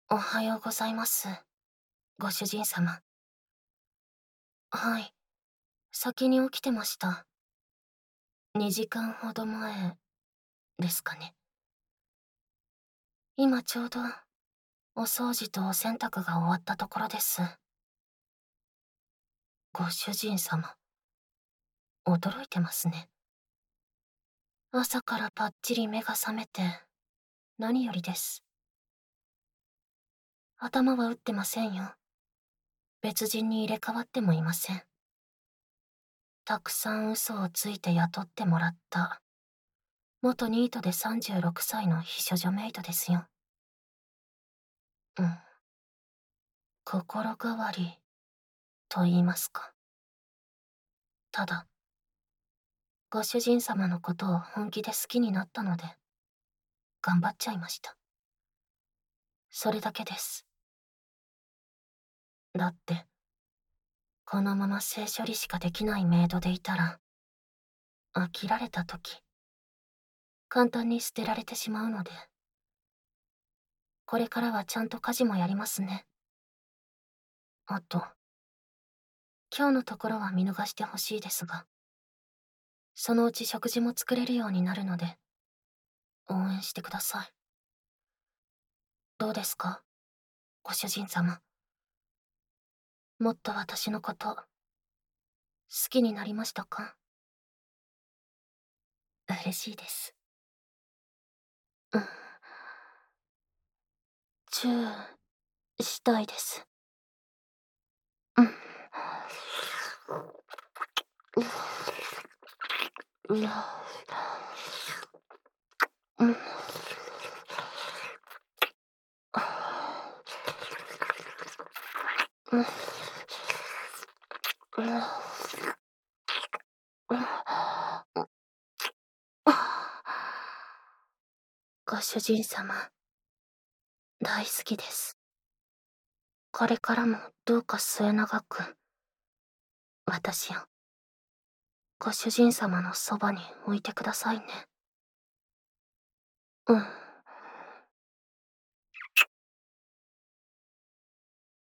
おはようございます。ご主人様。はい。先に起きてました。2時間ほど前ですかね。今ちょうどお掃除とお洗濯が終わったところです。ご主人様、驚いてますね。朝からパッチリ目が覚めて何よりです。頭は打ってませんよ。別人に入れ替わってもいません。たくさん嘘をついて雇ってもらった元ニートで36歳の秘書女メイドですよ。うん。心変わりと言いますか。ただ、ご主人様のことを本気で好きになったので、頑張っちゃいました。それだけです。だって、このまま性処理しかできないメイドでいたら、飽きられた時、簡単に捨てられてしまうので、これからはちゃんと家事もやりますね。あと、今日のところは見逃してほしいですが、そのうち食事も作れるようになるので、応援してください。どうですか、ご主人様。もっと私のこと、好きになりましたか？嬉しいです。うん。チューしたいです。うん。うん。うん。うん。うん。ご主人様、大好きです。これからもどうか末永く、私を、ご主人様のそばに置いてくださいね。うん。